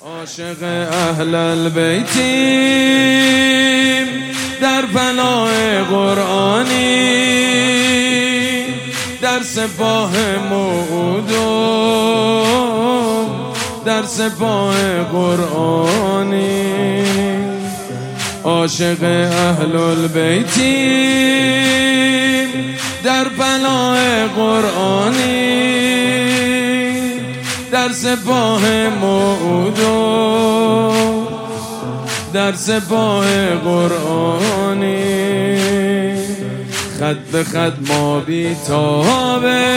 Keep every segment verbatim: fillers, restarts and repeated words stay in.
عاشق اهل البیتیم، در پناه قرآنی، در سپاه موعودم، در سپاه قرآنی. عاشق اهل البیتیم، در پناه قرآنی، در سپاه موعودم، در سپاه قرآنی. خط به خط ما بیتابه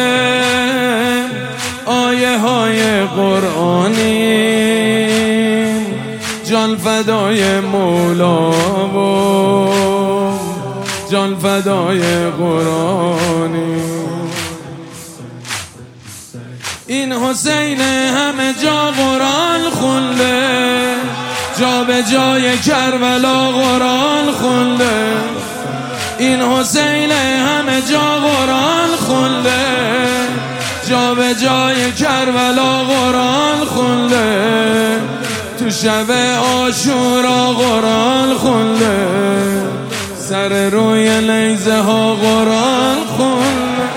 آیه های قرآنی، جان فدای مولا و جان فدای قرآنی. این حسین همه جا قرآن خونده، جا به جای کربلا قرآن خونده. این حسین همه جا قرآن خونده، جا به جای کربلا قرآن خونده. تو شب عاشورا قرآن خونده، سر روی نیزه ها قرآن خونده.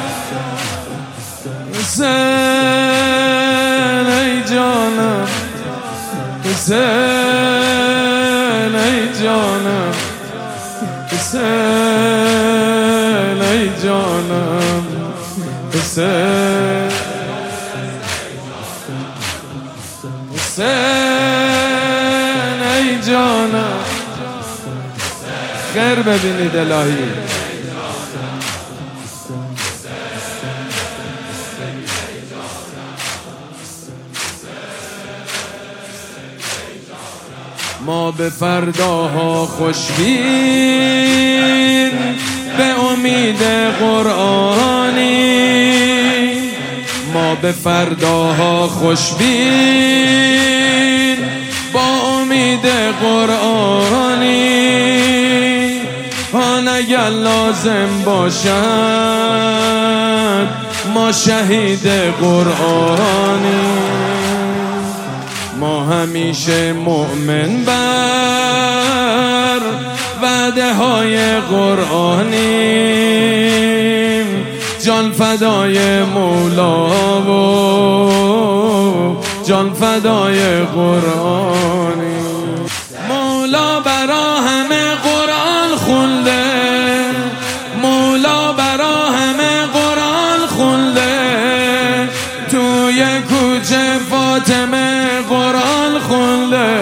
حسین ای جانم، حسین ای جانم، حسین ای جانم، حسین حسین ای جانم. خیر ببینید الهی. ما به فرداها خوشبین، به امید قرآنی. ما به فرداها خوشبین، با امید قرآنی. آن اگر لازم باشد ما شهید قرآنی. ما همیشه مؤمن بر وعده های قرآنیم، جان فدای مولا و جان فدای قرآنی. مولا برا همه قرآن خونده، مولا برا همه قرآن خونده. توی کوچه فاطمه قرآن خونده،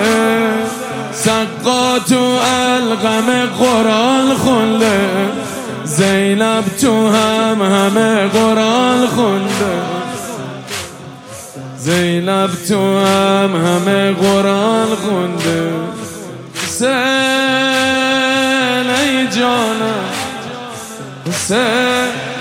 سقا تو القم قرآن خونده. زینب تو هم همه قرآن خونده، زینب تو هم همه قرآن خونده. حسین ای جانم، حسین